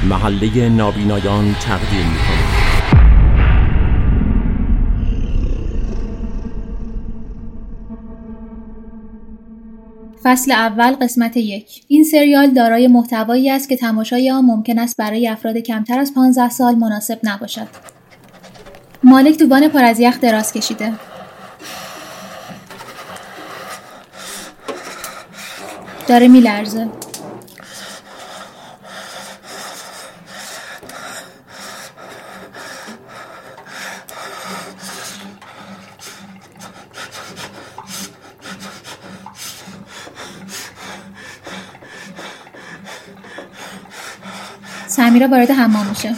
محله نابینایان تقدیم می‌کند. فصل اول قسمت 1. این سریال دارای محتوایی است که تماشای آن ممکن است برای افراد کمتر از 15 سال مناسب نباشد. مالک دوبان پر از یخ دراز کشیده. داره میلرزه. سمیرا وارد حمام میشه.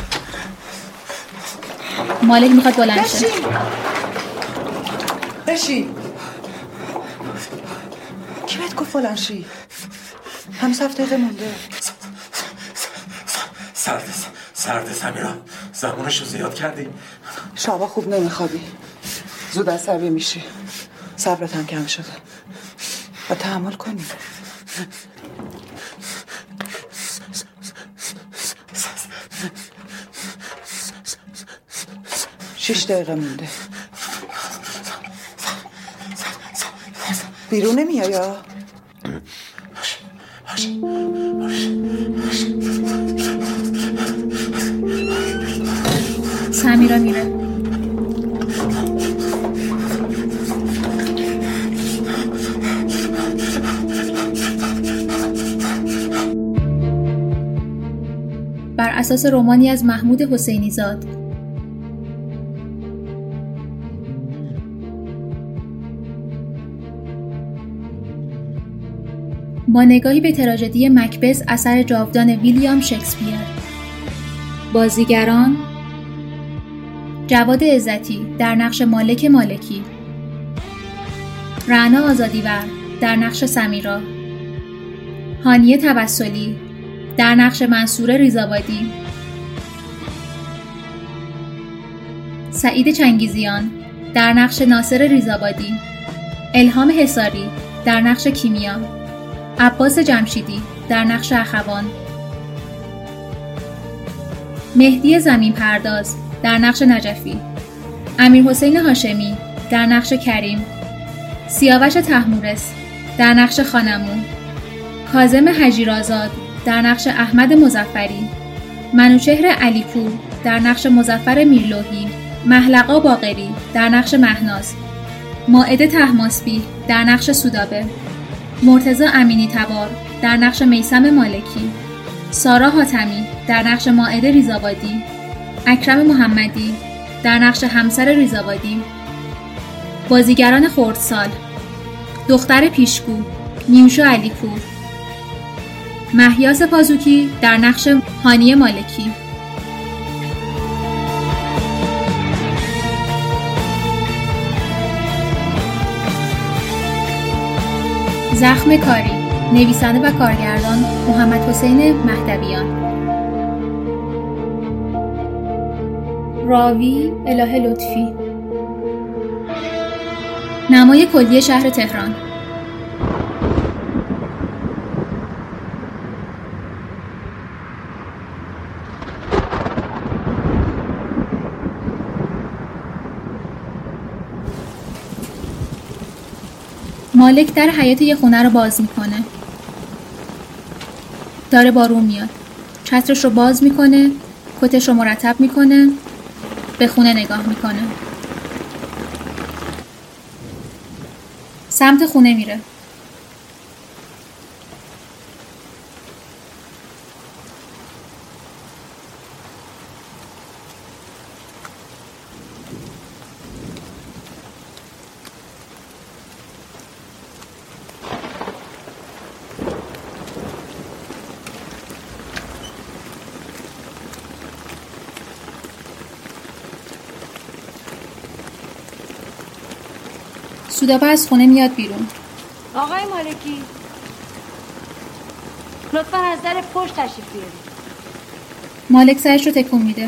مالک میخواد بلند شه. بشین. کی بهت گفت بلند شی؟ هنوز 7 دقیقه مونده. سرده سمیرا، زمانشو زیاد کردی. شبا خوب نمیخوابی، زود عصبی میشی، صبرت هم کم شده و تحمل کنی. 6 دقیقه مونده. بیرون نمیای یا؟ سمیرا میره. بر اساس رمانی از محمود حسینی زاد. با نگاهی به تراژدی مکبث اثر جاودان ویلیام شکسپیر. بازیگران: جواد عزتی در نقش مالک مالکی، رعنا آزادیور در نقش سمیرا، هانیه توسلی در نقش منصوره ریزآبادی، سعید چنگیزیان در نقش ناصر ریزآبادی، الهام حصاری در نقش کیمیا، عباس جمشیدی در نقش اخوان، مهدی زمین پرداز در نقش نجفی، امیرحسین هاشمی در نقش کریم، سیاوش طهمورث در نقش خانمون، کاظم هجیرآزاد در نقش احمد مظفری، منوچهر علیپور در نقش مظفر میرلوحی، محلقا باقری در نقش مهناز، مائده طهماسبی در نقش سودابه، مرتضی امینی تبار در نقش میثم مالکی، سارا حاتمی در نقش مائده ریزآبادی، اکرم محمدی در نقش همسر ریزآبادی. بازیگران خردسال: دختر پیشگو نیوشا علیپور، مهیاس پازوکی در نقش هانیه مالکی. زخم کاری، نویسنده و کارگردان محمد حسین مهدویان، راوی الهه لطفی. نمای کلی شهر تهران. مالک در حیاط یه خونه رو باز میکنه. داره بارون میاد. چترش رو باز میکنه، کتش رو مرتب میکنه، به خونه نگاه میکنه. سمت خونه میره. سودابه از خونه میاد بیرون. آقای مالکی، لطفاً از در پشت تشریف بیارید. مالک سرش رو تکون میده.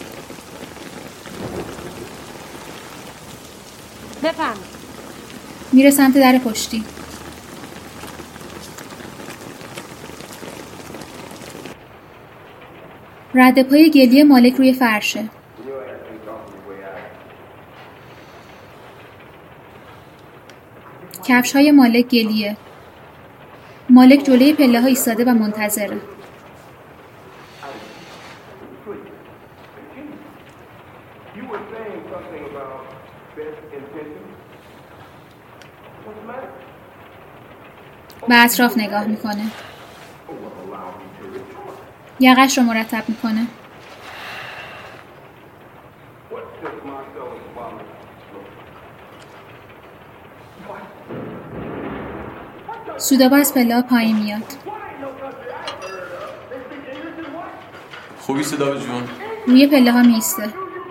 بفرمایید. میره سمت در پشتی. رد پای گلی مالک روی فرشه. کفش های مالک گلیه. مالک جلوی پله ها ایستاده و منتظره. به اطراف نگاه میکنه. یقش رو مرتب میکنه. سودابه از پله ها پایین میاد. خوبی سودابه جون؟ روی پله ها میسته.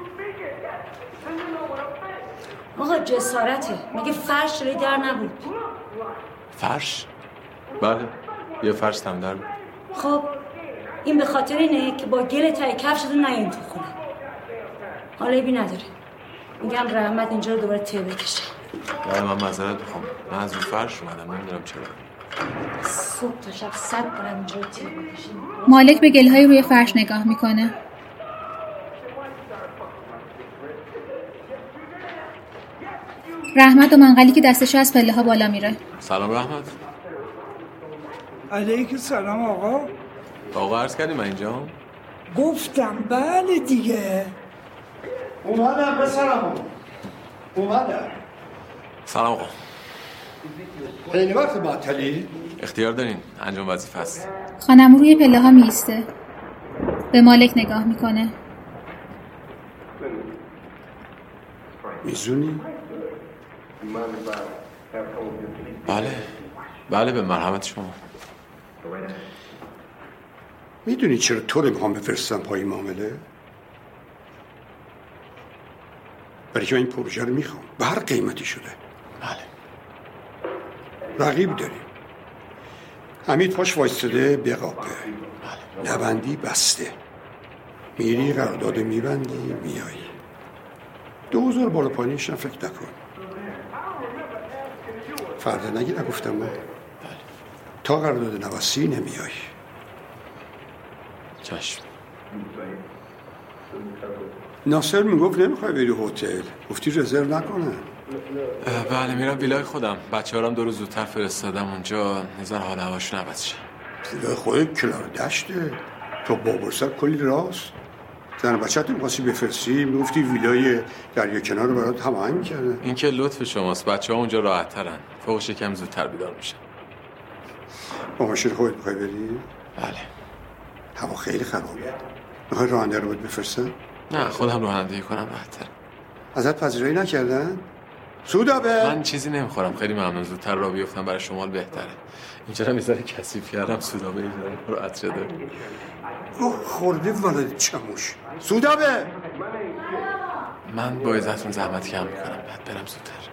آقا جسارته، مگه فرش جلوی در نبود؟ فرش؟ بله، یه فرش تم در بود. خب این به خاطر اینه که با گل تای کفشتون نیاین تو خونه. حالا ایبی نداره. میگم رحمت اینجا رو دوباره ته بکشه. بله من معذرت میخوام. من از رو فرش اومدم، نمیدونم چرا. صبح تا شب 100 بارم اینجا رو ته بکشه. مالک به گل‌های روی فرش نگاه میکنه. رحمت و منقلی که دستش از پله ها بالا میره. سلام رحمت. علیکم سلام آقا. آقا عرض کردی من اینجا؟ گفتم بله دیگه. اومدم بسرمون. اومدم. سلام آقا. خیلی وقت معطلی؟ اختیار دارین، انجام وظیفه است. خانم روی پله ها میسته. به مالک نگاه میکنه. میزونی؟ بله به مرحمت شما. میدونی چرا تو رو میخوام بفرستم پای معامله؟ برای که من این پروژه رو میخوام به هر قیمتی شده. بله. رقیب داریم. حمید پاش وایستاده بقاپه. نبندی بسته. میری قرارداد میبندی میایی. 2000 بالا پایینش هم فکر نکن. فردا نگی نگفتم من. تا قرارداد نوستی نمیای. چشم. ناصر میگفت نمیخوای بری هتل. گفتی رزرو نکنه. بله میرم ویلای خودم. بچه‌هارم 2 روز زودتر فرستادم اونجا، نظر حال هواشون عوض شه. ویلای خودت کنار دشته. تو بابرسر کلی راست. زن بچه‌ت می‌خواستی بفرستی میگفتی ویلای دریا کنار رو برات هماهنگ می‌کردن. این که لطف شماست. بچه‌ها اونجا راحت‌ترن. فوقش کم زودتر بیدار میشن. با ماشین خودت می‌خوای بری؟ بله. هوا خیلی خرابه. می‌خوای راننده رو بفرستن؟ نه خودم رانندگی کنم راحت‌تر. ازت پذیرایی نکردن؟ سودابه. من چیزی نمیخورم، خیلی ممنون. زودتر راه بیفتم برای شمال بهتره. اینجا رو میذاره کثیف کردم. سودابه اینجا راحت شده. اوه خورده ولد چموش. سودابه. من با عزتون زحمت کم میکنم، بعد برم زودتر.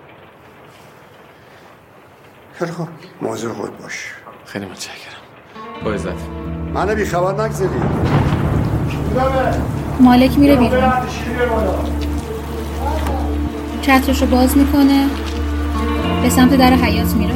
خیلی خوب مواظب خودت باش. خیلی متشکرم. با عزت. منو بی خبر نگذاری. مالک میره بیرون. چترشو باز میکنه. به سمت در حیاط میره.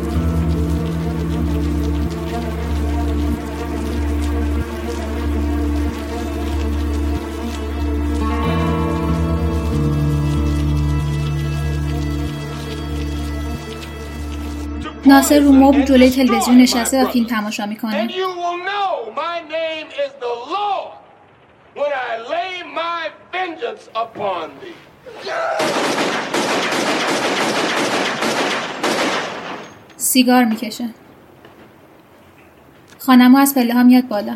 ناصر رو مبل جلوی تلویزیون نشسته و فیلم تماشا میکنه. سیگار میکشه. خانمو از پله ها میاد بالا.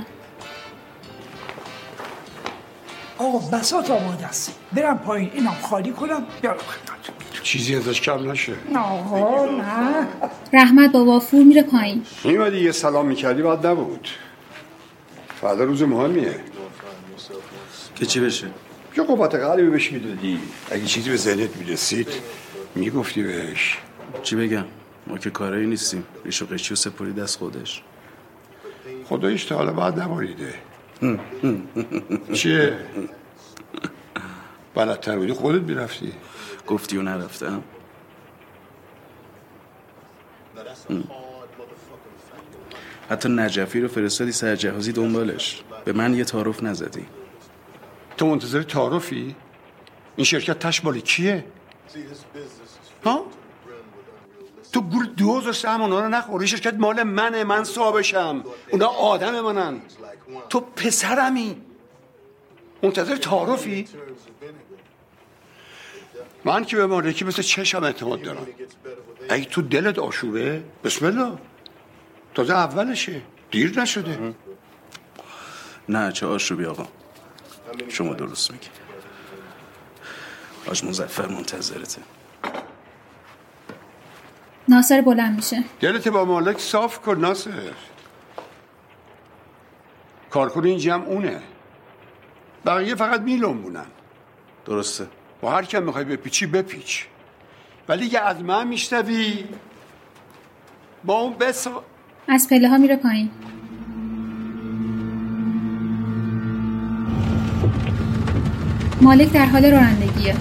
آقا بساط آماده است. برم پایین اینم خالی کنم بیارم خدمتتون. چیزی ازش کم نشه. آقا نه. رحمت با وافور میره پایین. میمدی یه سلام میکردی بعد نبود. فردا روز مهمیه. که چی بشه؟ یه قوت قلبی بهش میدادی. اگه چیزی به ذهنت میرسید میگفتی بهش. چی بگم؟ ما که کارایی نیستیم. ریش و قشی و سپوری دست خودش. خدایش تا حالا بعد نباریده. چیه؟ بلدتر بودی خودت بیرفتی. گفتی و نرفتم. حتی نجفی رو فرستادی سرجهازی دنبالش. به من یه تعارف نزدی. تو منتظر تعارفی؟ این شرکت تش مال کیه؟ ها؟ تو گول دوز و سهم اونا رو نخوری. شرکت مال منه، من صاحبشم، اونا آدم منن. تو پسرمی منتظر تعارفی؟ من که به مالکی مثل چشم اعتماد دارم. اگه تو دلت آشوبه بسم الله، تازه اولشه، دیر نشده. نه چه آشوبی آقا، شما درست میگی. حاج مظفر منتظرته. ناصر بلند میشه. دلت با مالک صاف کن ناصر. کارکن این جمع اونه، بقیه فقط میلنبونن. درسته. و هر کم میخوای بپیچی بپیچ، ولی یه از من میشنوی با اون از پله ها میره پایین. مالک در حال رانندگیه.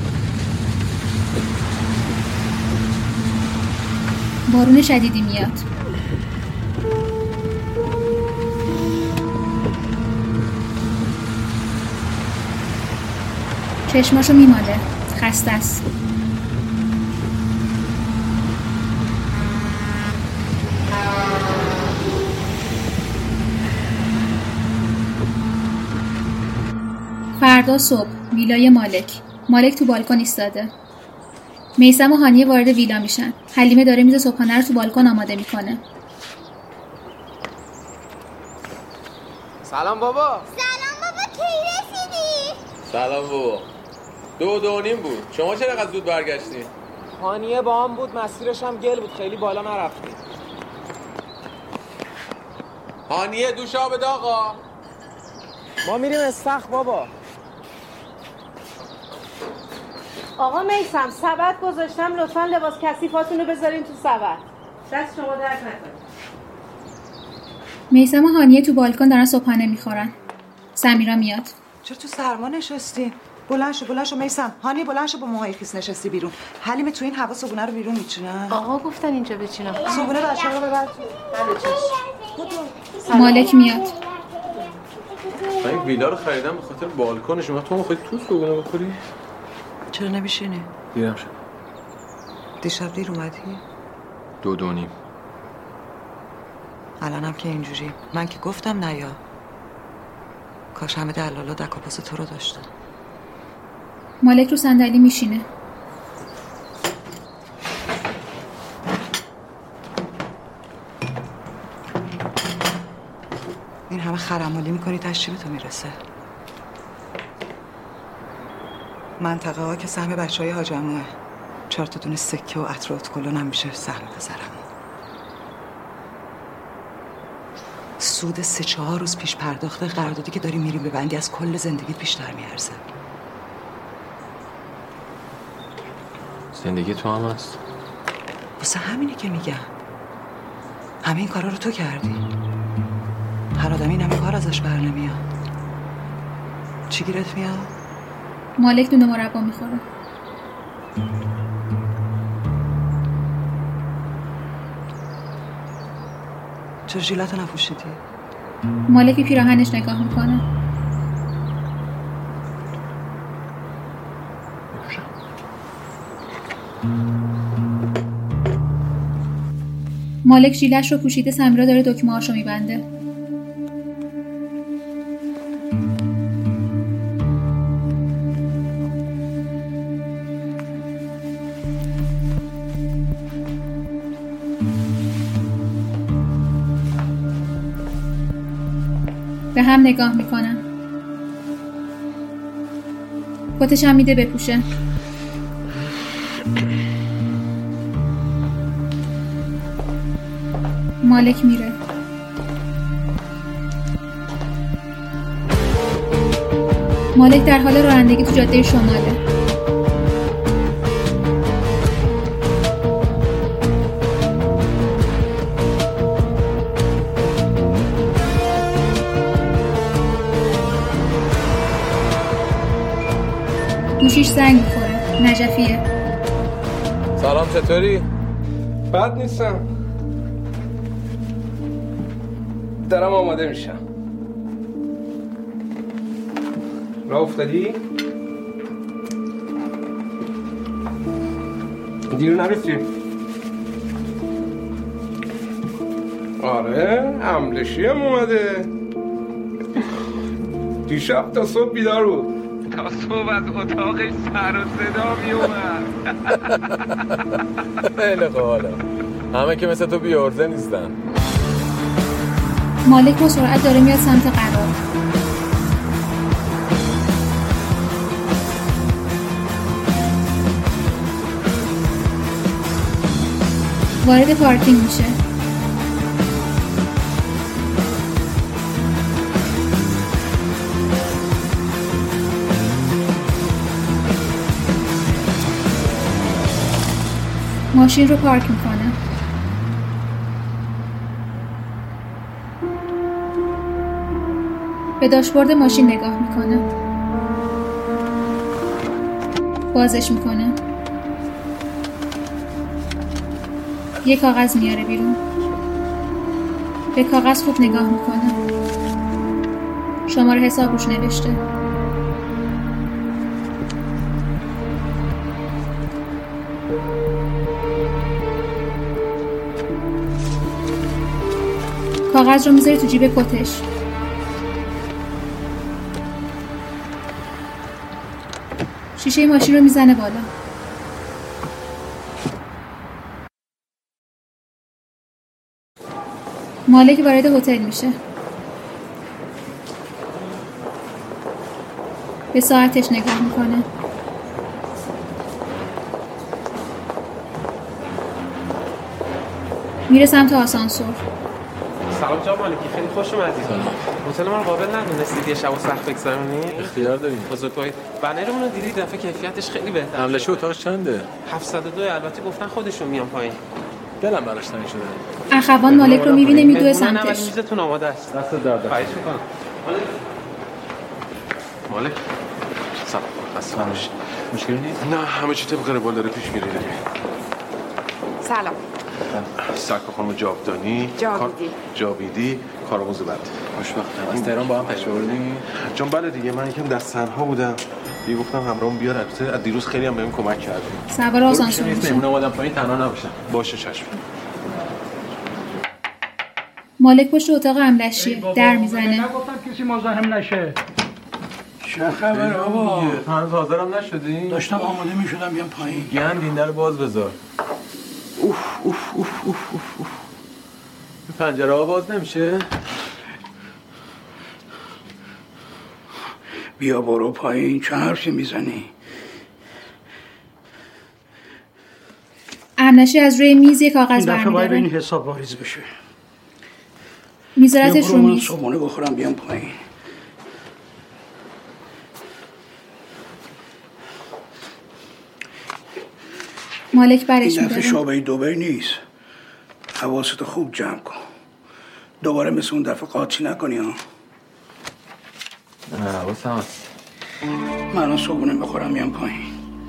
بارون شدیدی میاد. چشماشو میماله، خسته است. فردا صبح ویلای مالک تو بالکن ایستاده. میثم و هانیه وارد ویلا میشن. حلیمه داره میز صبحانه رو تو بالکن آماده میکنه. سلام بابا. سلام بابا، کی رسیدی؟ سلام بابا. 2:30 بود. شما چرا انقدر زود برگشتین؟ هانیه با هم بود، مسیرش هم گل بود، خیلی بالا نرفتیم. هانیه دوش آب بده آقا. ما میریم استخر بابا. آقا میثم سبد گذاشتم، لطفاً لباس کثیفاتونو بذارین تو سبد. دست شما درد نکنه. میثم و هانیه تو بالکن دارن صبحانه میخورن. سمیرا میاد. چرا تو سرما نشستی؟ بلند شو میثم. هانیه بلند شو، با موهای خیس نشستی بیرون. حلیمه تو این هوا صبحونه رو بیرون میچینن؟ آقا گفتن اینجا بچینم. صبحونه بچه‌ها رو ببر. مالک میاد. من این ویلا رو خریدم به خاطر بالکنش. تو می‌خوای تو صبحونه بخوری؟ چرا نمیشینی؟ دیرم شد. دیشب دیر اومدی؟ 2:30. الانم که اینجوری. من که گفتم نیا. کاش همه دلالا دکاپاس تو رو داشتن. مالک رو صندلی میشینه. این همه خرمالی میکنی تاش چی به تو میرسه؟ منطقه ها که سهم بچه های حاج عموه. 4 تا دونه سکه و عطرات کلون هم میشه سهم پسرم. سود 3-4 روز پیش پرداخت قراردادی که داری میری ببندی از کل زندگیت بیشتر میارزه. زندگی تو هم هست. واسه همینه که میگم همه این کارا رو تو کردی. هر آدمی این همه کار ازش بر نمیاد. چی گیرت میاد؟ مالک دونه مربا میخوره. چرا ژیلتو نپوشیدی؟ مالک پیراهنش نگاه میکنه. مالک ژیلش رو پوشیده. سمیرا داره دکمه هاشو میبنده. به هم نگاه میکنن. کتش هم میده بپوشه. مالک میره. مالک در حال رانندگی تو جاده شماله. گوشیش زنگ میخوره. نجفیه. سلام، چطوری؟ بد نیستم، دارم آماده میشم. راه افتادی؟ دیر نرسی. آره حملشی هم اومده. دیشب تا صبح بیدار بود. تا صبح از اتاقش سر و صدا میومد. خیلی خوب. حالا همه که مثل تو بیارزه نیستن. مالک با سرعت داره میاد سمت قرار. وارد پارکینگ میشه. ماشین رو پارک میکنه. به داشبورد ماشین نگاه میکنه. بازش میکنه. یه کاغذ میاره بیرون. به کاغذ خوب نگاه میکنه. شماره حساب روش نوشته. کاغذ رو میذاره تو جیب کتش. شیشه ماشین رو میزنه بالا. مالک وارد هتل میشه. به ساعتش نگاه میکنه. میره سمت آسانسور. سلام جناب مالکی، خیلی خوش اومدید. هتل ما رو قابل ندونستید یه شب و سخت بگذرونید؟ اختیار داریم. بزرگواری بنرمون رو دیدید، دفعه کیفیتش خیلی بهتره. حملش اتاقش چنده؟ 702. البته گفتن خودشون میان پایین. دلم براش تنگ شده. اخوان مالک رو میبینه میدوه سمتش. میزتون آماده است. دست درد. خواهش میکنم. مالک سلام. خسته نباشی. مشکلی نیست؟ نه همه چی طبق روال داره پیش میره. سلام. سرکار خانم جاودانی. جاویدی کارآموز بعد. خوشبختم. از تهران با هم تشریف آوردین؟ جان بله دیگه، من یکم دست تنها بودم. دیگه گفتم همراهم بیار. البته از دیروز خیلی هم بهم کمک کردی. سوار آسانسور میشه. مهمون اومدن پایین تنها نباشن. باشه چشم. مالک پشت اتاق املشی در میزنه. نگفتم کسی مزاحم نشه. چه خبر آقا؟ هنوز حاضرم نشدی؟ داشتم آماده میشدم بیام پایین. گند این در باز بذار. اوف اوف اوف اوف اوف. پنجره ها باز نمیشه؟ بیا برو پایین، چه حرفی میزنی؟ املشی از روی میز یک کاغذ برمی‌داره. این دفعه باید این حساب واریز بشه. میذارتش رو میز. صبحونه بخورم بیام پایین. مالک برش میداره. این دفعه شعبه دبی نیست. حواستو خوب جمع کن. دوباره مثل اون دفعه قاطی نکنی ها. نه حواسم هست. من الان صبحونه بخورم میام پایین.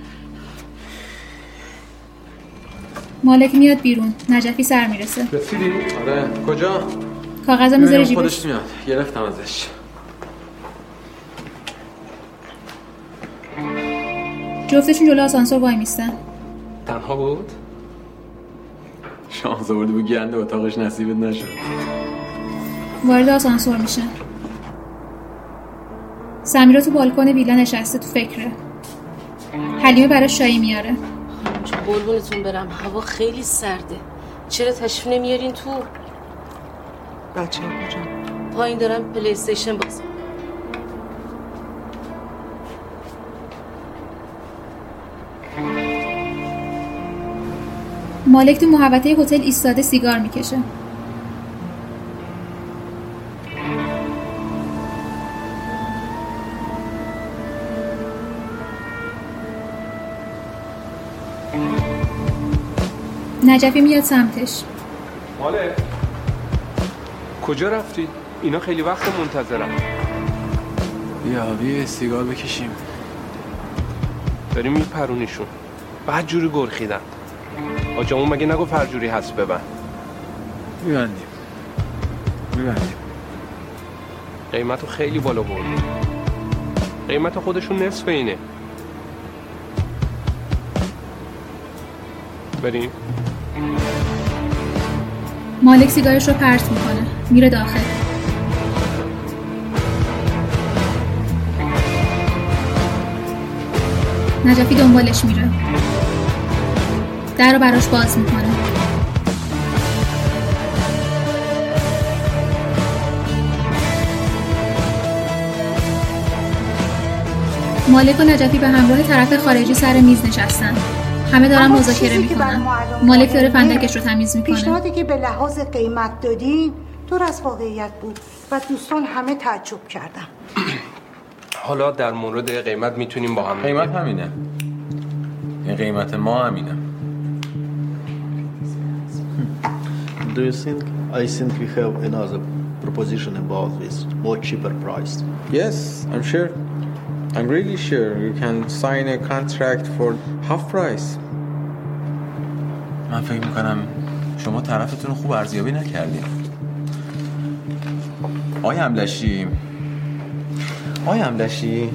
مالک میاد بیرون. نجفی سر میرسه. رسیدی؟ آره. کجا؟ کاغذو میذاره جیبش. خودش میاد. گرفتم ازش. جفتشون جلو آسانسور وای میستن. تنها بود؟ شانس آوردی بود گند اتاقش نصیبت نشد. وارد آسانسور میشه. سمیرا تو بالکن ویلا نشسته تو فکره. حلیمه براش چای میاره. قربونتون برم، هوا خیلی سرده. چرا تشریف نمیارین تو؟ بچه ها کجا؟ پایین دارم پلی استیشن بازی. مالک تو محوطه هتل ایستاده سیگار میکشه. نجفی میاد سمتش. مالک کجا رفتی؟ اینا خیلی وقت منتظرم. بیا سیگار بکشیم. داریم میپرونیشون. بعد جوری گرخیدن. آجامون مگه نگفت هر جوری هست ببن. میبندیم. قیمتو خیلی بالا بردیم. قیمت خودشون نصف اینه. بریم. مالک سیگارش رو پرت میکنه، میره داخل. نجفی دنبالش میره، در رو براش باز میکنه. مالک و نجفی به همراه طرف خارجی سر میز نشستن. همه دارن مذاکره میکنن. مالک داره فندکش رو تمیز میکنه. پیشنهادی که به لحاظ قیمت دادین دور از واقعیت بود و دوستان همه تعجب کردن. حالا در مورد قیمت میتونیم با هم قیمت همینه. این قیمت ما همینه. Do you think? I think we have another proposition about this more cheaper price. Yes, I'm sure. I'm really sure you can sign a contract for half price. من فکر میکنم شما طرفتون رو خوب ارزیابی نکردیم. آقای املشی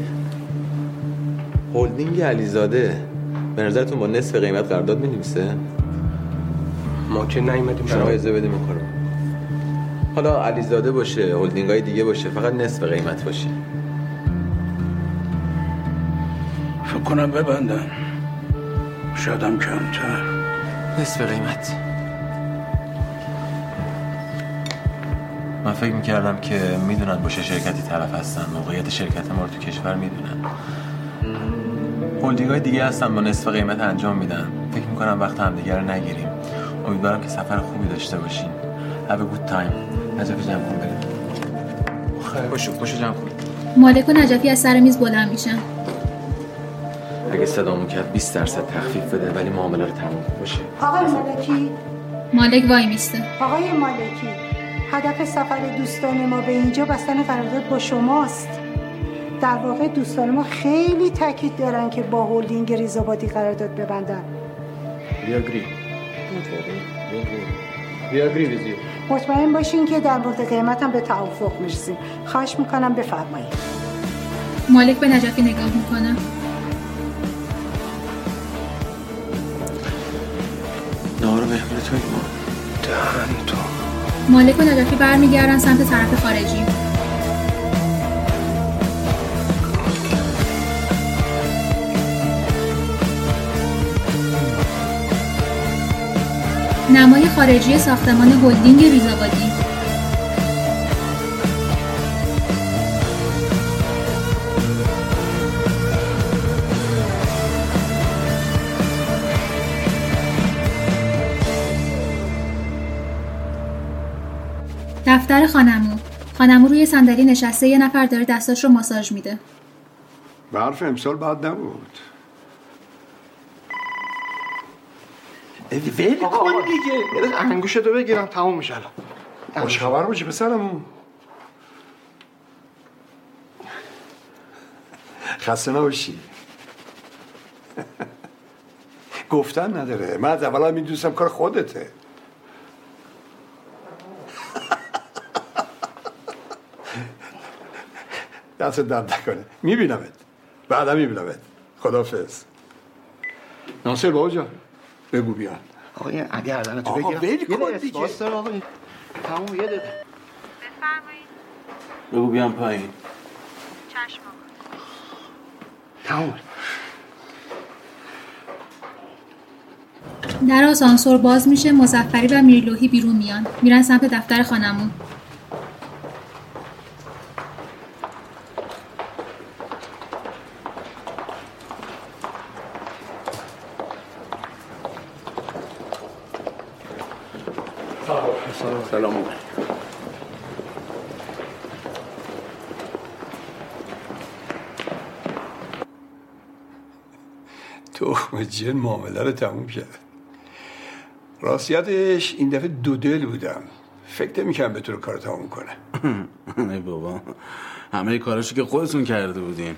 هلدینگ علیزاده به نظرتون با نصف قیمت قرارداد می‌نویسه؟ ما که نیومدیم شما اجازه بدیم این کارو. حالا علیزاده باشه، هلدینگ‌های دیگه باشه، فقط نصف قیمت باشه. فکر کنم ببندن. شایدم کمتر. نصف قیمت. من فکر میکردم که میدونن با چه شرکتی طرف هستن، موقعیت شرکت ما رو تو کشور میدونن. هلدینگ‌های دیگه هستن با نصف قیمت انجام میدن. فکر میکنم وقت همدیگه رو نگیریم. امیدوارم که سفر خوبی داشته باشین. Have a good time. نجفی جمع کن بریم. باشو جمع کن. مالک و نجفی از سر میز بلند میشن. اگه صدامون کرد 20% تخفیف بده ولی معامله رو تموم باشه. آقای مالکی. مالک وای میسته. آقای مالکی، هدف سفر دوستان ما به اینجا بستن قرارداد با شماست. در واقع دوستان ما خیلی تاکید دارن که با هلدینگ ریزآبادی قرارداد ببندن. We agree. We agree with you. مطمئن باشین که در مورد قیمت هم به توافق میرسیم. خواهش میکنم بفرمایید. مالک به نجفی نگاه میکنه. نهارو مهمون توی ما دهن تو. مالک و نجفی برمیگردن سمت طرف خارجی. نمای خارجی ساختمان هلدینگ ریزآبادی. دفتر خانمو روی صندلی نشسته، یه نفر داره دستاش رو ماساژ میده. برف امسال بد نبود. ویل کن دیگه. انگوشتو بگیرم تموم میشه الان. خوش خبر باشه پسرمون. خسته نباشی. گفتن نداره. من از اولا میدونستم کار خودته. دست درد نکنه. میبینمت. بعدا میبینمت. خداحافظ. ناصر بابا جان بگو بیان. آقای علی عدن تو بگیرم. آقا ویل کن دیگه. واسه آقای تموم یه دقیقه. بفرمایید. بگو بیان پایین. چشم تموم. در آسانسور باز میشه. مظفری و میرلوحی بیرون میان. میرن سمت دفتر خانمون. سلام. تخم جن معامله رو تموم کرد. راستیتش این دفعه دو دل بودم. فکر نمی‌کردم بتونه کار تموم کنه. ای بابا همه کاراشو که خودتون کرده بودین.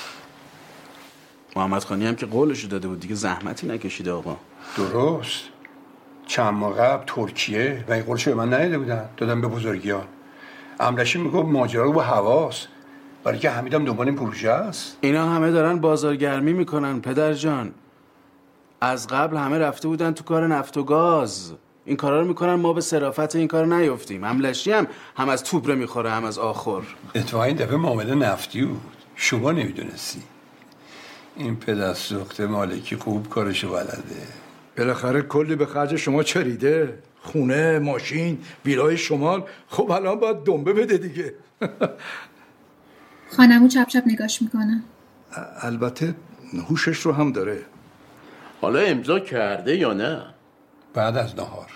محمد خانی هم که قولشو داده بود دیگه زحمتی نکشیده آقا. درست. چند ماه قبل ترکیه و این قولشو به من نداده بودن. دادم به بزرگیان. املشی میگفت ماجرا رو با حواس. برای که حمیدم دنبال این پروژه است. اینا همه دارن بازارگرمی میکنن پدر جان. از قبل همه رفته بودن تو کار نفت و گاز. این کارا رو میکنن، ما به صرافت این کار نیفتیم. هملشی هم از توبره میخوره هم از آخر. اتفاقا این دفعه معامله نفتی بود، شما نمیدونستی. این پدر سوخت مالکی خوب کارشو بلده. بالاخره کلی به خرج شما چریده، خونه، ماشین، ویلای شمال. خب الان باید دنبه بده دیگه. خانمو چپ چپ نگاش میکنه. البته هوشش رو هم داره. حالا امضا کرده یا نه؟ بعد از نهار.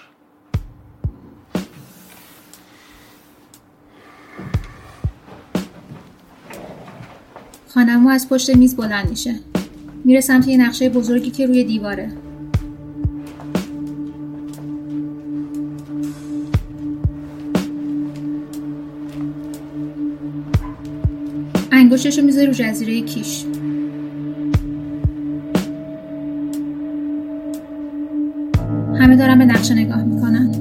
خانمو از پشت میز بلند میشه، میره سمت یه نقشه بزرگی که روی دیواره. انگشتشو میذاره رو جزیره کیش. همه دارن به نقشه نگاه میکنن.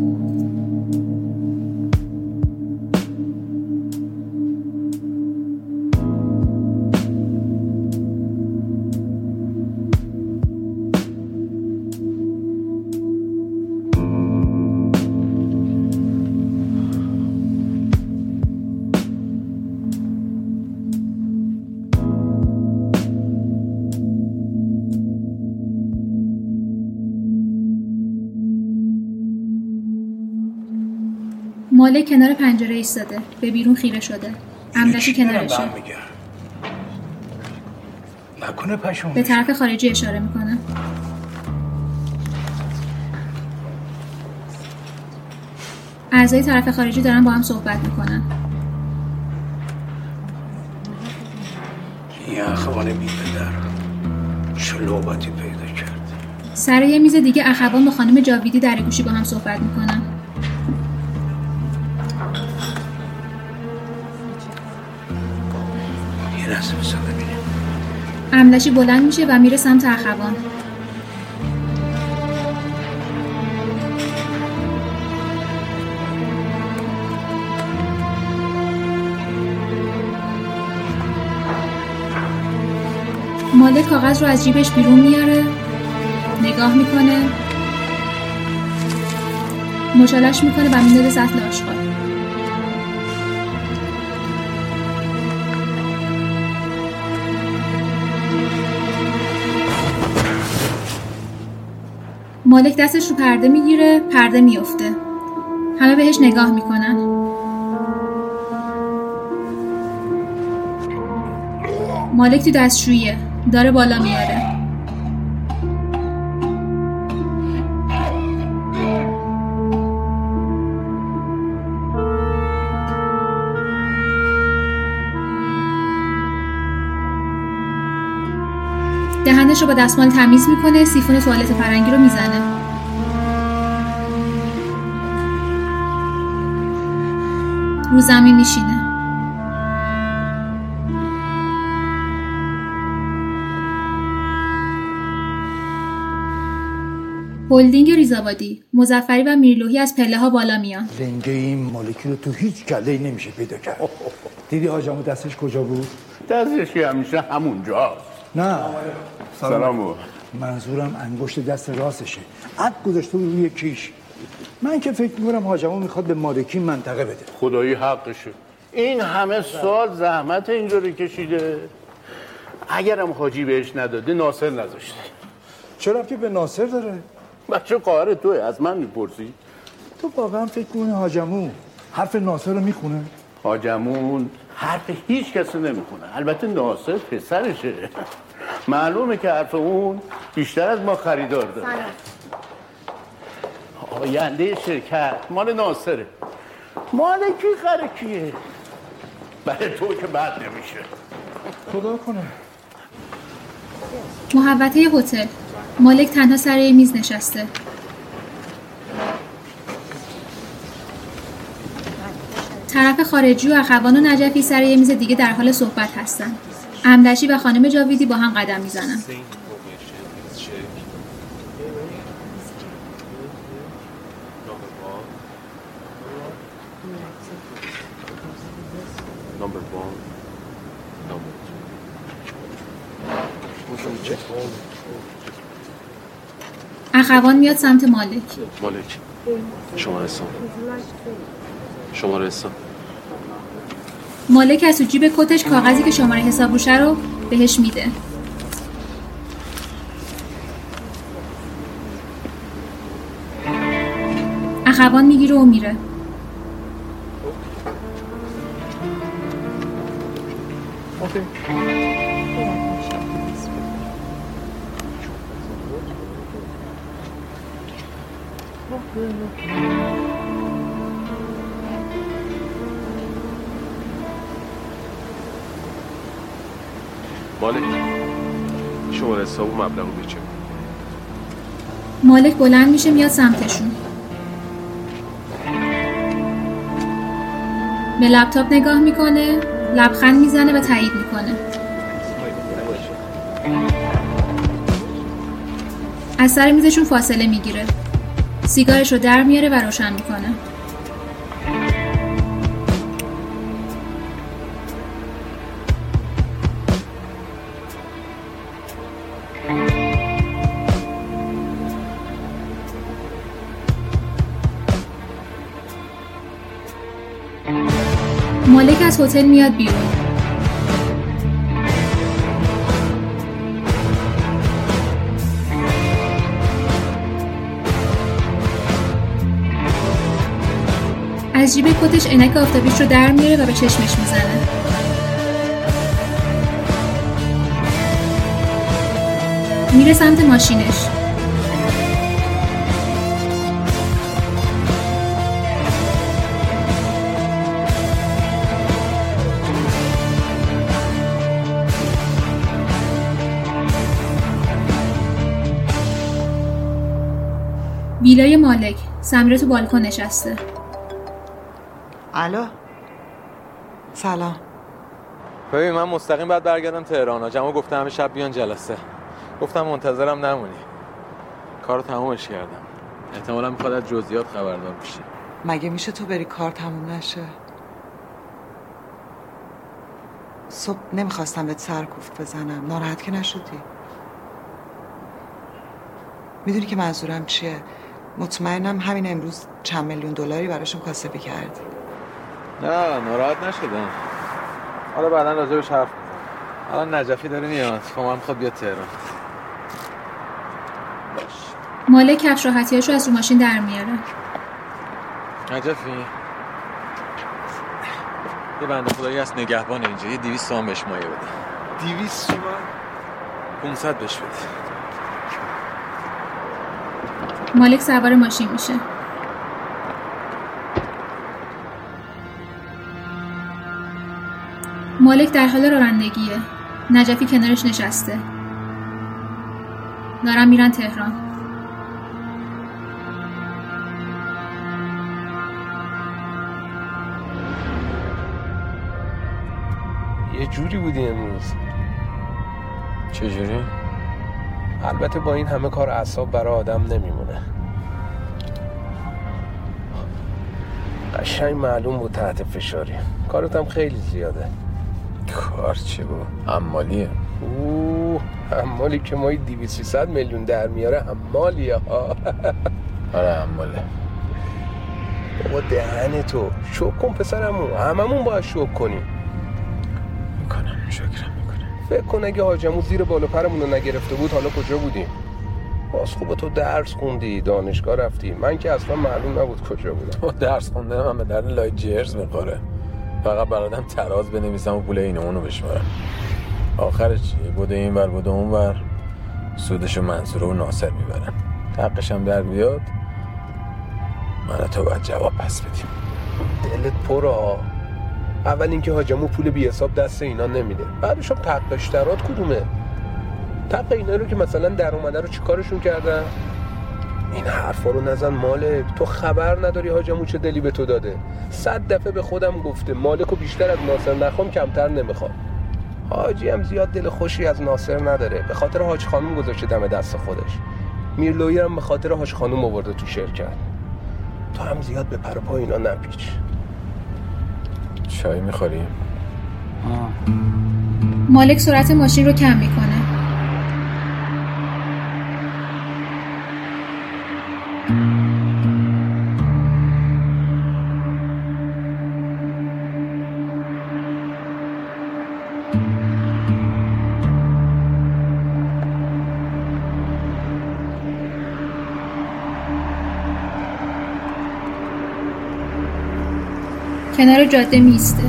مالک کنار پنجره ایستاده، به بیرون خیره شده. املکی کنارشه. نکنه پشون. به طرف خارجی اشاره میکنه. اعضای طرف خارجی دارن با هم صحبت میکنن. این اخوان بی پدر چه لعبتی پیدا کرد. سر یه میز دیگه اخوان با خانم جاویدی در گوشی با هم صحبت میکنن. املشی بلند میشه و میره سمت اخوان. مالک کاغذ رو از جیبش بیرون میاره، نگاه میکنه، مچالش میکنه و میندازه سطل آشغال. مالک دستش رو پرده میگیره، پرده میفته. همه بهش نگاه میکنن. مالک تو دستشوییه، داره بالا میاره. دهنش رو با دستمال تمیز میکنه، سیفون توالت فرنگی رو میزنه. رو زمین میشینه. هلدینگ ریزآبادی، مظفری و میرلوحی از پله ها بالا میان. لنگه این مالکی رو تو هیچ کله‌ای نمیشه پیدا کرد. دیدی حاجمو دستش کجا بود؟ دستش همیشه همونجاست. نه سلام. منظورم انگشت دست راستشه. عد گذاشته بود روی کیش. من که فکر میکنم حاجمو میخواد به مالکی منطقه بده. خدایی حقشه. این همه سال زحمت اینجوری کشیده. اگرم حاجی بهش نداده ناصر نذاشته. چرا که به ناصر داره؟ بچه قاهر توی از من میپرسی؟ تو واقعا فکر کنی حاجمو حرف ناصر رو میخونه؟ حاجمون حرف هیچ کسی نمیخونه. البته ناصر پسرشه. معلومه که حرف اون بیشتر از ما خریدار داره. آینده شرکت مال ناصره. مال کی خره کیه؟ برای تو که بد نمیشه. خدا کنه. محوطه هتل. مالک تنها سر یه میز نشسته. طرف خارجی و اخوان و نجفی سر یه میز دیگه در حال صحبت هستن. املشی و خانم جاویدی با هم قدم میزنن. اخوان میاد سمت مالک. شماره حساب. مالک از تو جیب کتش کاغذی که شماره حساب روشه رو بهش میده. اخوان میگیره و میره. مالک شماره حساب و مبلغ رو بچه. مالک بلند میشه میاد سمتشون. به لپتاپ نگاه میکنه، لبخند میزنه و تایید میکنه. از سر میزشون فاصله میگیره. سیگارش رو در میاره و روشن میکنه. مالک از هتل میاد بیرون. از جیب کتش عینک آفتابیش رو در میاره و به چشمش میزنه. میره سمت ماشینش. ویلای مالک. سمیرا تو بالکن نشسته. الو سلام. ببین من مستقیم بعد برگردم تهران. جماعت گفته همه شب بیان جلسه. گفتم منتظرم نمونی. کارو تمومش کردم. احتمالاً میخواد از جزئیات خبردار بشی. مگه میشه تو بری کار تموم نشه؟ صبح نمیخواستم بهت سرکوفت بزنم. ناراحت که نشدی؟ میدونی که منظورم چیه؟ مطمئنم همین امروز چند میلیون دلاری براشون کاسبی کردی. نه ناراحت نشدم. حالا بعداً راجعش حرف میزنم. الان نجفی داره میاد. من میخواد بیاد تهران. باش. مالک کفش راحتیاشو از رو ماشین در میاره. نجفی یه بنده خدایی هست نگهبان اینجا. یه 200 تومن بهش مایه بده. 200 تومن؟ 500 بهش بده. مالک سوار ماشین میشه. مالک در حال رانندگیه. نجفی کنارش نشسته. دارن میرن تهران. یه جوری بودی امروز. چه جوری؟ البته با این همه کار اعصاب برای آدم نمیمونه. قشنگ معلوم بود تحت فشاری. کارت هم خیلی زیاده. کار چه بود؟ حمالیه. حمالی که مایی 200-300 میلیون در میاره حمالیه ها. آره حماله. بابا دهن تو شوک کن پسرمون. هممون باید شوک کنیم. میکنم شکرم میکنم. فکر کن اگه حاجمون زیر بالا پرمون رو نگرفته بود حالا کجا بودیم؟ باز خوبه تو درس خوندی، دانشگاه رفتی. من که اصلا معلوم نبود کجا بودم. درس خوندم من به درد لای جرز میخوره. فقط برادم تراز بنویسم و پول اینو اونو بشمارم. آخرش چیه؟ بوده این ور بوده اون ور. سودشو منصوره و ناصر میبرن. حقشم در بیاد من تو باید جواب پس بدیم. دلت پره. اول اینکه حاجمو پول بی حساب دست اینا نمیده. بعدش هم تق اشترات کدومه؟ تق اینا رو که مثلا در اومده رو چیکارشون کردن؟ این حرفا رو نزن مالک. تو خبر نداری حاجمو چه دلی به تو داده. 100 دفعه به خودم گفته مالکو بیشتر از ناصر نخوام کمتر نمیخوام. حاجی هم زیاد دل خوشی از ناصر نداره. به خاطر حاج خانم گذاشته دم دست خودش. میرلویی هم به خاطر حاج خانم آورده تو شرکت. تو هم زیاد به پر و پا اینا نپیچ. چای میخوریم؟ مالک سرعت ماشین رو کم میکنه. کنار جاده میسته.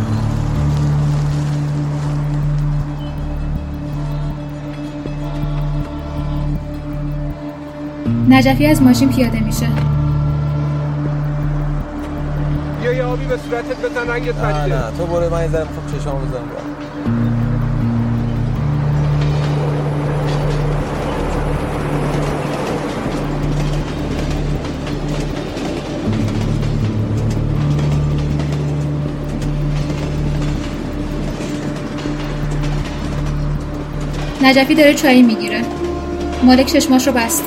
نجفی از ماشین پیاده میشه. بیا یه آبی به صورتت بزن رنگت پریده. نه تو برو، من یه ذره میخوام چشامو بزنم برم. نجفی داره چایی میگیره. مالک چشماش رو بسته.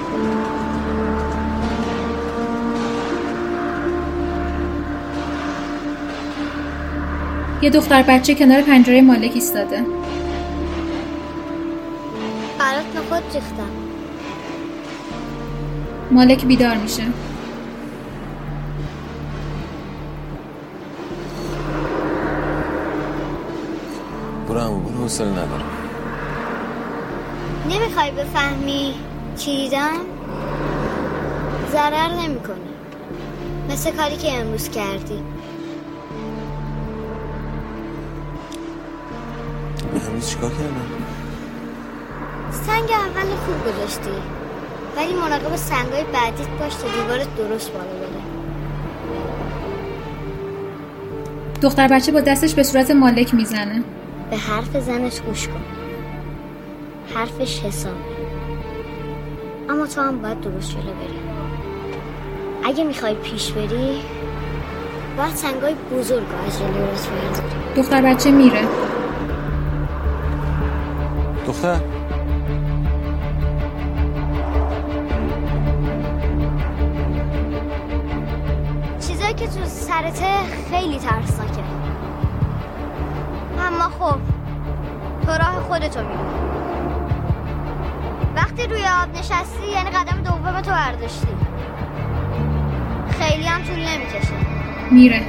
یه دختر بچه کنار پنجره مالک ایستاده. برات نخود ریختم. مالک بیدار میشه. برو حوصله ندارم. نمیخوای بفهمی چی دیدم؟ ضرر نمیکنه، مثل کاری که امروز کردی. امروز چیکار کردم؟ سنگ اول خوب گذاشتی، ولی مراقب سنگای بعدیت باش تا دیوارت درست بالا بره. دختر بچه با دستش به صورت مالک میزنه. به حرف زنش گوش کن، حرفش حسابه، اما تو هم باید درست جلو بری. اگه میخوای پیش بری باید سنگای بزرگ از جلو راست برداری. دختر بچه میره. دختر چیزایی که تو سرته خیلی ترسناکه، اما خب تو راه خودتو میری. وقتی روی آب نشستی یعنی قدم دوم تو برداشتی. خیلی هم طول نمیکشه. میره.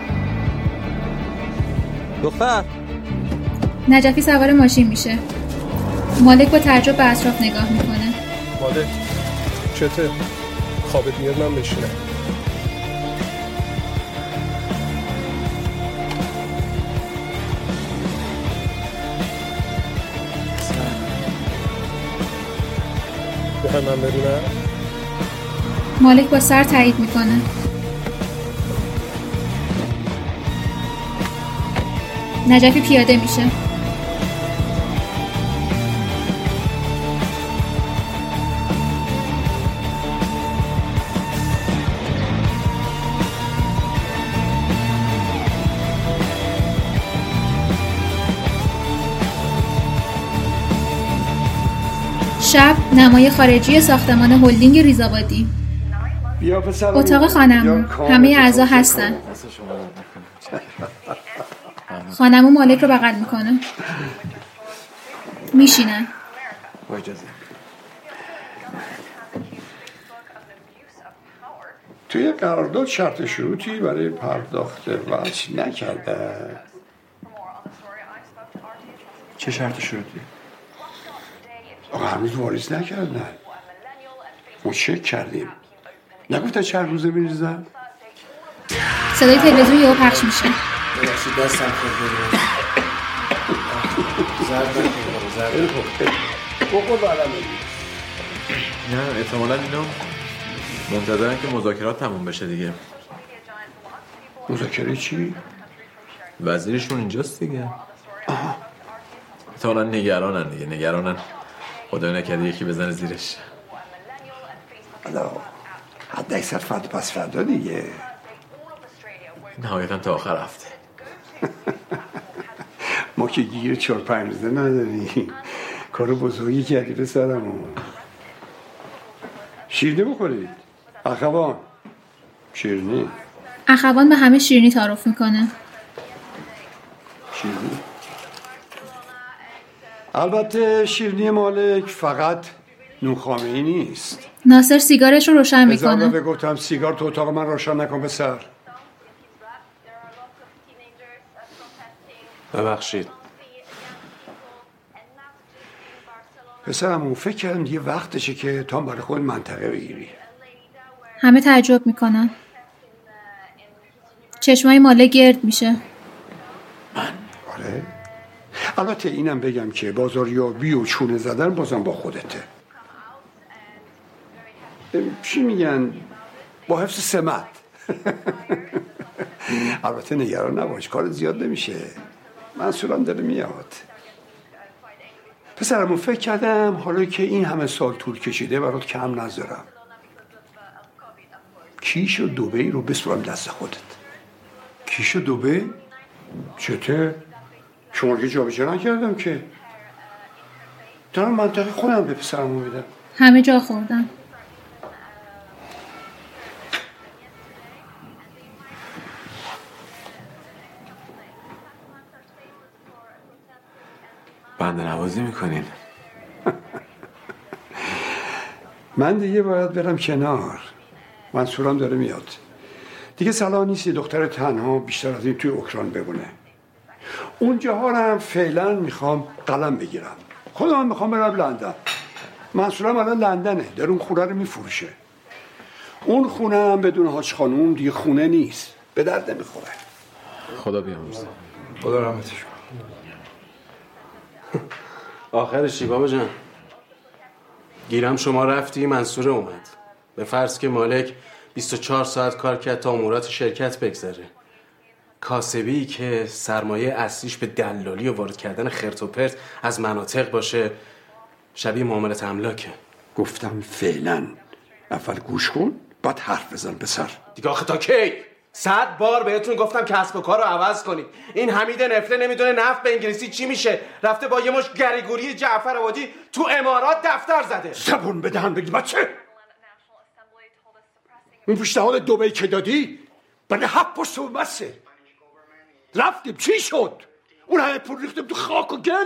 دختر نجفی سوار ماشین میشه. مالک با تعجب به اطراف نگاه میکنه. مالک چته؟ خوابت میاد من بشینم. من ببینم. مالک با سر تایید میکنه. نجفی پیاده میشه. شب نمای خارجی ساختمان هلدینگ ریزآبادی. اتاق خانمو، همه اعضا هستن. خانمو مالک رو بغل میکنه. میشینن. با اجازه. توی قرارداد شرط شروطی برای پرداخت وجه نکرده. چه شرط شروطی؟ آقا هنوز واریز نکردن. ما چک کردیم. نگفتن چند روزه میریزن؟ صدای تلویزیون یهو پخش میشه. دستم خورده. زرد بخور بعدم نه احتمالا اینا منتظرن که مذاکرات تموم بشه دیگه. مذاکره چی؟ وزیرشون اینجاست دیگه. احتمالا نگرانن دیگه. نگرانن خدای نکرده یکی بزنه زیرش. حالا حد اکثر فرد پس فردا دیگه. نهایتا تا آخر هفته. ما که گیر 4-5 روزه نداریم. کار بزرگی کردی پسرمون. شیرینی بخورید. اخوان شیرینی. اخوان به همه شیرینی تعارف میکنه. شیرینی البته شیرینی مالک فقط نونخامه‌ای نیست. ناصر سیگارش رو روشن میکنه. بذار گفتم سیگار تو اتاق من روشن نکن پسر. ببخشید پسرمون، فکر کردم یه وقتشه که تا برای خود منطقه بگیری. همه تعجب میکنن. چشمای مالک گرد میشه. آره. البته اینم بگم که بازاریابی و چونه زدن بازم با خودته. چی میگن؟ با حفظ سمت. البته نگران نباش، کار زیاد نمیشه. منصورم داره میاد. پسرمون فکر کردم حالا که این همه سال طول کشیده برات کم نذارم. کیش و دبی رو بسپرم دست خودت. کیش و دبی؟ چته؟ شما که جابجا نکردم که. دارم منطقه خودم به پسرمون میدم. همه جا خوردن. بنده نوازی میکنین. من دیگه باید برم کنار. منصورم داره میاد. دیگه صلاح نیست یه دختر تنها بیشتر از این توی اوکراین بمونه. اونجاها رو هم فعلا میخوام قلم بگیرم. خودم میخوام برم لندن. منصورم الان لندنه، در اون خونه رو میفروشه. اون خونه هم بدون حاج خانوم دیگه خونه نیست، به درد نمیخوره. خدا بیامرزه. خدا رحمتش کنه. آخرش چی بابا جان؟ گیرم شما رفتی منصور اومد. به فرض که مالک 24 ساعت کار کرد تا امورات شرکت بگذره. کاسبی که سرمایه اصلیش به دلالی و وارد کردن خرت و پرت از مناطق باشه شبیه معاملت املاکه. گفتم فعلا اول گوش کن بعد حرف بزن پسر. دیگه آخه تا کی؟ 100 بار بهتون گفتم کسب و کار رو عوض کنید. این حمید نفله نمیدونه نفت به انگلیسی چی میشه. رفته با یه مش گریگوری جعفر آبادی تو امارات دفتر زده. زبون بدهن بگی بچه. اون پیشنهاد دبی که دادی برای 7 پشت و مسه. رفتیم چی شد؟ اون همه پول ریختیم تو خاک و گل.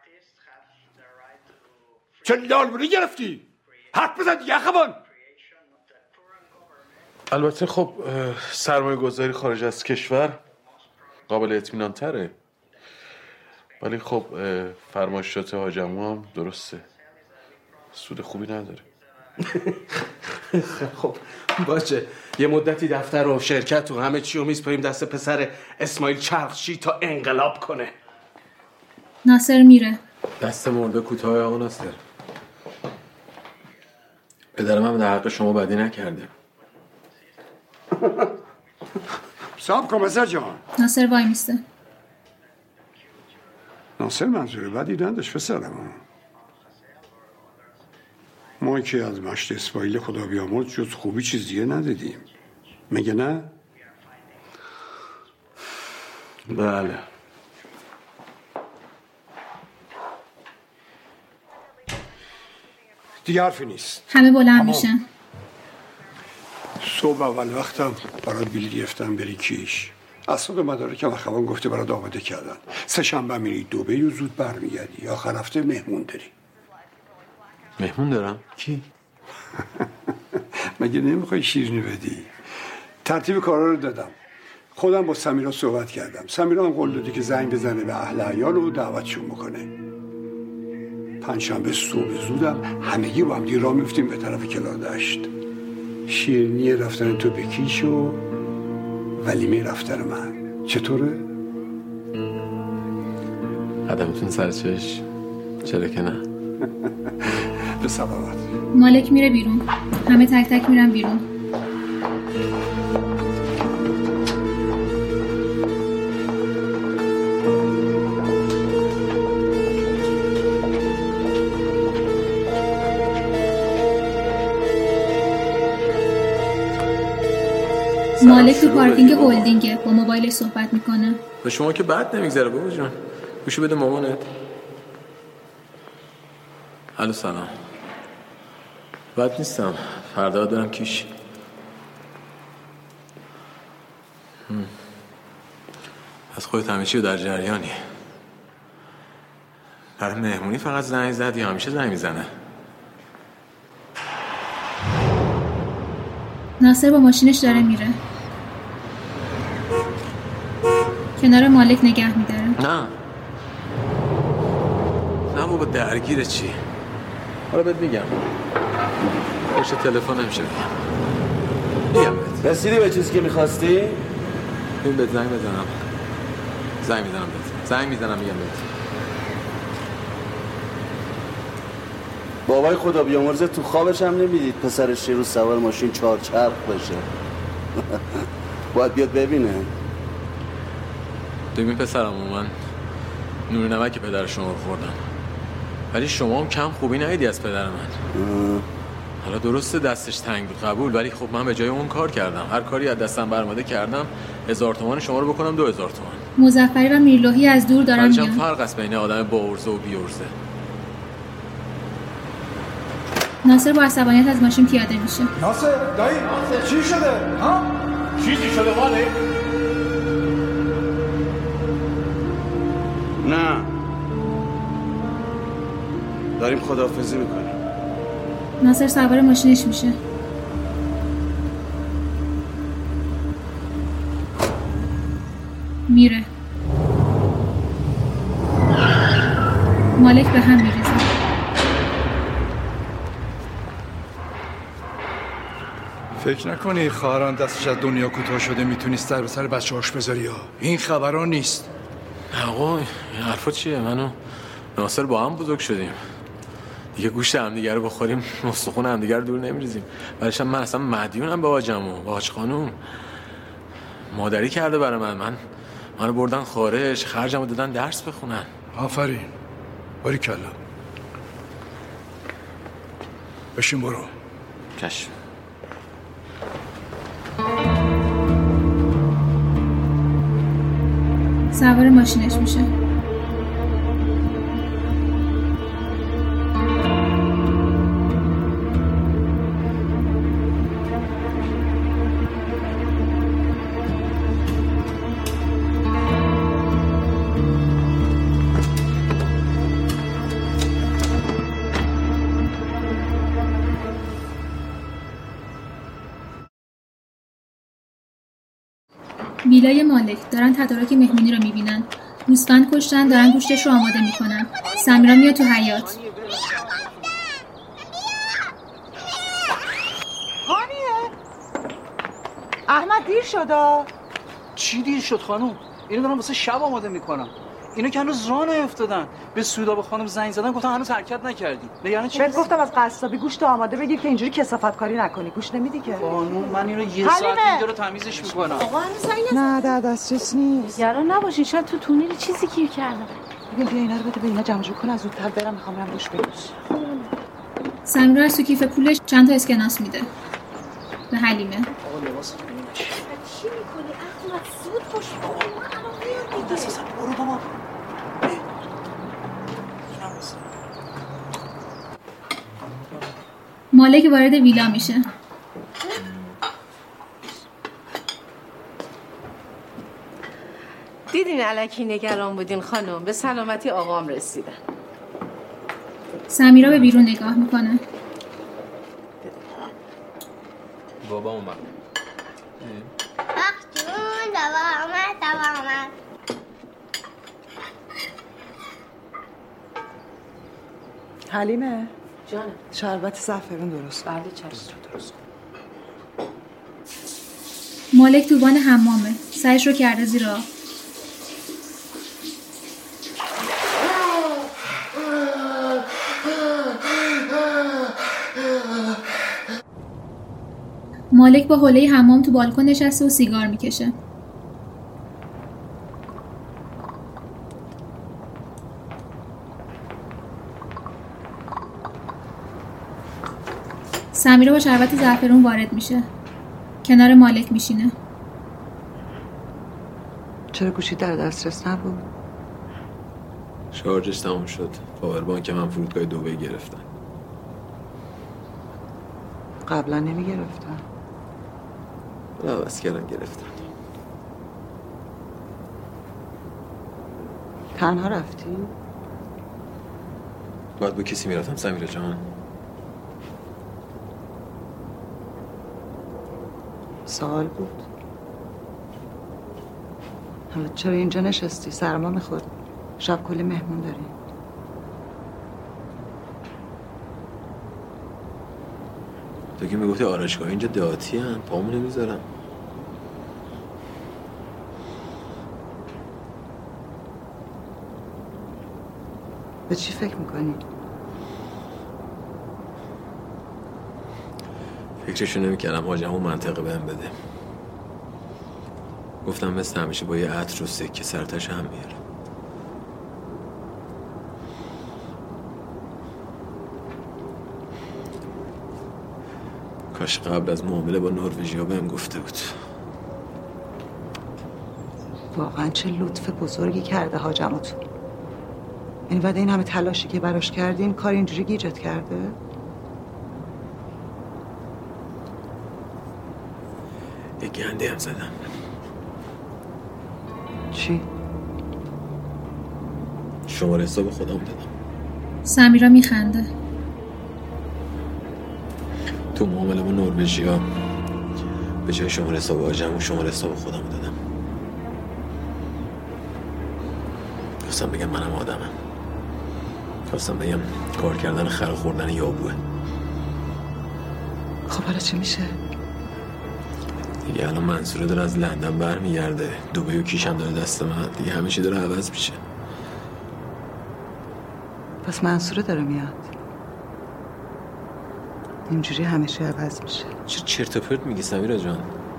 چه لالمونی گرفتی؟ حرف بزن دیگه اخوان. البته خب سرمایه گذاری خارج از کشور قابل اطمینان تره، ولی خب فرمایشات حاج عمو هم درسته، سود خوبی نداره. خب باشه، یه مدتی دفتر و شرکت و همه چی رو میسپاریم دست پسر اسماعیل چرخشی تا انقلاب کنه. ناصر میره. دست مرده کوتاه آقا ناصر. پدرم هم در حق شما بدی نکرده. صاحب کمسر جان. ناصر وای میسته. ناصر منظور بدی نداشت پسرم. ما که از مشت اسماعیل خدا بیامرز جز خوبی چیز دیگه ندیدیم، مگه نه؟ بله. دیگه حرفی نیست. همه بلند میشن. صبح اول وقتم برای بیل گرفتم بری کیش. اسناد و مدارکم اخوان گفته برات آماده کردن. 3 شنبه میری دبی و زود برمیگردی. آخر هفته مهمون داری. مهمون دارم؟ کی؟ مگه نمیخوای شیرینی بدی؟ ترتیب کارا رو دادم. خودم با سمیرا صحبت کردم. سمیرا هم قول دادی که زنگ بزنه به اهل عیال و دعوتشون بکنه. 5 شنبه صبح زودم همگی با هم راه میفتیم به طرف کلادشت. شیرینی رفتن تو به کیش و ولیمه رفتن من. چطوره؟ قدمتون سر چش. چرا که نه؟ به سلامت. مالک میره بیرون. همه تک تک میرن بیرون. مالک تو پارکینگ هولدینگه با موبایلش صحبت میکنه. به شما که بعد نمیگذره بابا جان. گوشو بده مامانت. الو سلام. بد نیستم، فردا دارم کیش. از خودت همه چی در جریانی. برای مهمونی فقط زنگ زد یا همیشه زنگ میزنه؟ ناصر با ماشینش داره میره. کنار مالک نگه میداره. نه بابا درگیره چی؟ حالا بهت میگم. پشت تلفن نمیشه میگم بهت. رسیدی به چیزی که میخواستی؟ این بهت زنگ بزنم. زنگ میزنم میگم بهت. بابای خدا بیامرزه تو خوابش هم نمیدید پسرش یه روز سوار ماشین 4 چرخ بشه. باید بیاد ببینه. ببین پسرم، من نور نمک پدر شما رو خوردم، ولی شما هم کم خوبی ندیدی از پدر من. حالا درسته دستش تنگ بود قبول، ولی خب من به جای اون کار کردم. هر کاری از دستم برآمده کردم. 1000 تومان شما رو بکنم 2000 تومان. مظفری و میرلوحی از دور دارن میان. فرق است بین آدم با ارزه و بی ارزه. ناصر با عصبانیت از ماشین پیاده میشه. ناصر دایی چی شده؟ ها؟ چیزی شده مالک؟ نه داریم خداحافظی میکنیم. ناصر سوار ماشینش میشه. میره. مالک به هم میریزه. فکر نکنی خواهران دستش از دنیا کوتاه شده میتونی سر به سر بچه‌هاش بذاری ها. این خبرها نیست. آقا این حرفا چیه؟ من و ناصر با هم بزرگ شدیم دیگه، گوشت همدیگه رو بخوریم مستخون همدیگه رو دور نمیریزیم. ولیش من اصلا مدیونم به حاجمو، به حاج خانوم. مادری کرده برای منو بردن خارج، خرجمو دادن درس بخونن. آفرین، باریکلا. بشین برو. چشم. سوار ماشینش میشه. ویلای مالک دارن تدارک مهمونی رو میبینن. گوسفند کشتن، دارن گوشتش رو آماده میکنن. سمیرا میاد تو حیاط. هانیه احمد دیر شد. چی دیر شد خانوم؟ اینو دارم واسه شب آماده میکنم. اینو که هنوز راه نیفتادن. به سودا به خانم زنگ زدن گفتن هنوز حرکت نکردی. نگران چی؟ بهت گفتم از قصابی گوشت آماده بگیر که اینجوری کثافت کاری نکنی. گوش نمیدی که. خانوم من اینو یه ساعت اینجا رو تمیزش میکنم. آقا نه در دسترس نیست. یاران نباشین، شاید تو تونیل چیزی گیر کردم. ببین بیا اینا رو بده به اینا جمع جور کن، از زودتر برم میخوام برم دوش بگیرم. سمیرا از تو کیف پولش چند تا اسکناس میده به حلیمه. آقا لباس چی میکنی احمد؟ زود خوش بخور. من الان میام. دست بزن برو بابا. مالک وارد ویلا میشه. دیدین الکی نگران بودین خانم، به سلامتی آقام رسیدن. سمیرا به بیرون نگاه میکنه. بابا اومد. جون دوا آمد. حلیمه جانم، شربت زعفرون درست. بله چشم. درست. مالک تو وان حمامه. سرش رو کرده زیر آب. مالک با حوله حمام تو بالکن نشسته و سیگار میکشه. سمیرا با شربت زعفرون وارد میشه. کنار مالک میشینه. چرا گوشی در دسترس نبود؟ شارژش تموم شد. پاور بانک من فرودگاه دبی گرفتن. قبلا نمیگرفتن. عوض کردن گرفتن. تنها رفتی؟ باید با کسی میرفتم سمیرا جان؟ سوال بود. حالا چرا اینجا نشستی؟ سرما میخوری؟ شب کلی مهمون داریم. تو که میگفتی آرایشگاه اینجا دهاتی هن، پامو نمیذارم. به چی فکر میکنی؟ فکرشو نمیکردم حاجمون منطقه بهم بده. گفتم مثل همیشه با یه عطر و سکه سرتش هم میاره. کاش قبل از معامله با نروژیا بهم گفته بود. واقعا چه لطف بزرگی کرده حاجمتون. یعنی بعد این همه تلاشی که براش کردین کار اینجوری گیجت کرده؟ یه گنده هم زدم. چی؟ شماره حساب خودم دادم. سمیرا میخنده. تو معامله با نروژیا به جای شماره حساب آجم و شماره حساب خودم دادم. خواستم بگم منم آدمم. خواستم بگم کار کردن خر خوردن یابوه. خب حالا چی میشه؟ دیگه الان منصوره داره از لندن برمیگرده، دبی و کیشم داره دست من، دیگه همه چی داره عوض میشه. پس منصوره داره میاد. اینجوری همه چی عوض میشه. چه چرت و پرت میگی سمیرا جان؟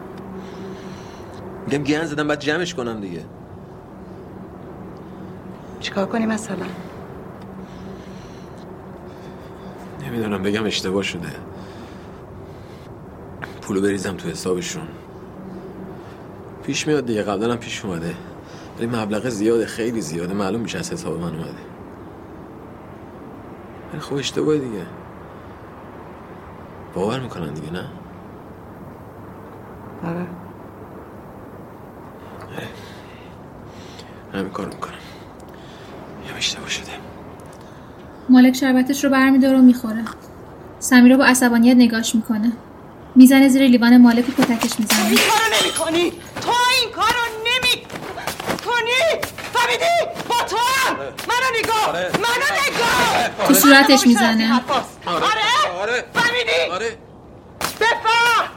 میگم گند زدم بعد جمعش کنم دیگه. چیکار کنی مثلا؟ نمیدونم، بگم اشتباه شده، پولو بریزم تو حسابشون. پیش میاد دیگه، قبلا هم پیش اومده، ولی مبلغ زیاده، خیلی زیاده، معلوم میشه از حساب من اومده. ولی خب اشتباه دیگه، باور میکنن دیگه، نه؟ آره همین کار میکنم. یا اشتباه شده. مالک شربتش رو برمیداره و میخوره. سمیرا با عصبانیت نگاش میکنه. میزنه زیر لیوان مالک و کتکش میزنه. این کارو نمی کنی. تو این کارو نمی کنی. فهمیدی؟ با تو هم. منو نگاه. منو نگاه. تو صورتش میزنه. آره. فهمیدی؟ آره. بفهم.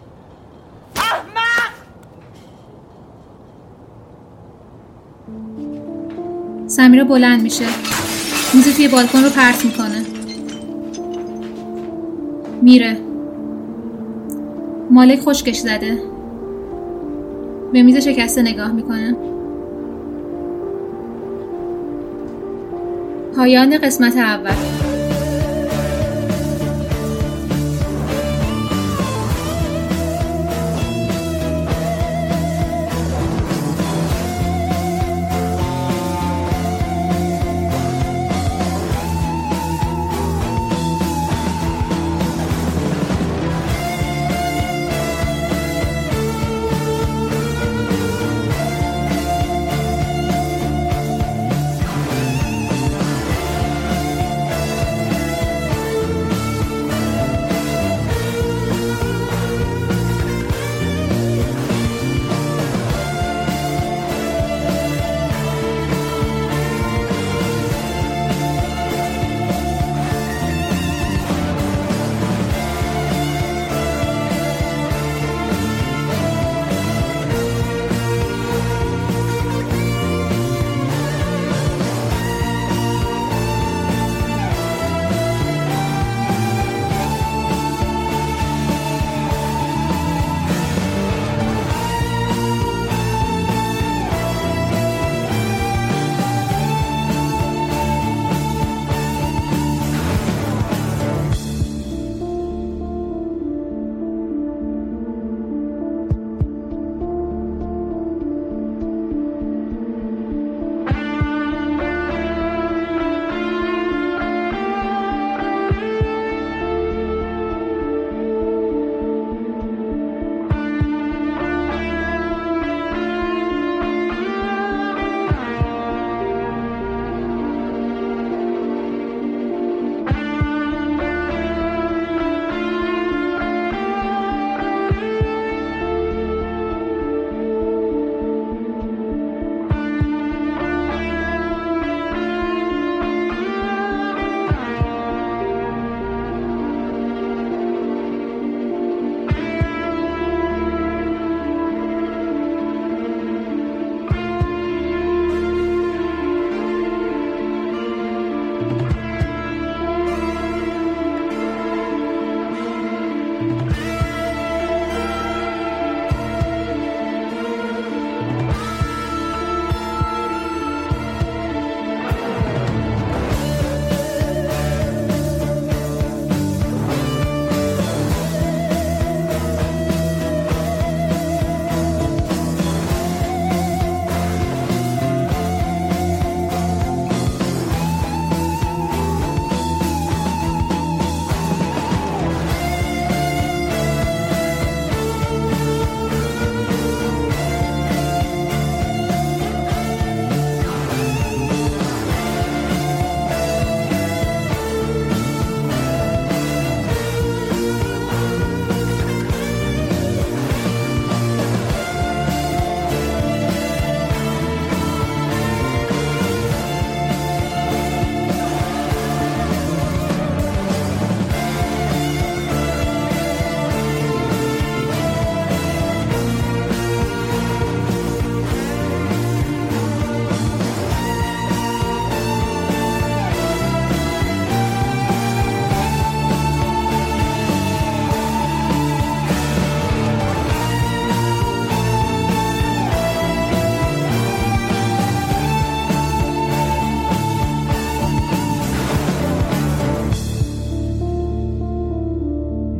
احمق. سمیرا بلند میشه. میز توی بالکن رو پرت میکنه. میره. مالک خشکش زده. به میز شکسته نگاه میکنه. پایان قسمت اول.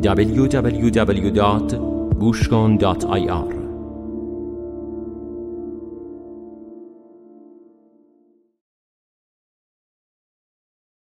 www.gushkon.ir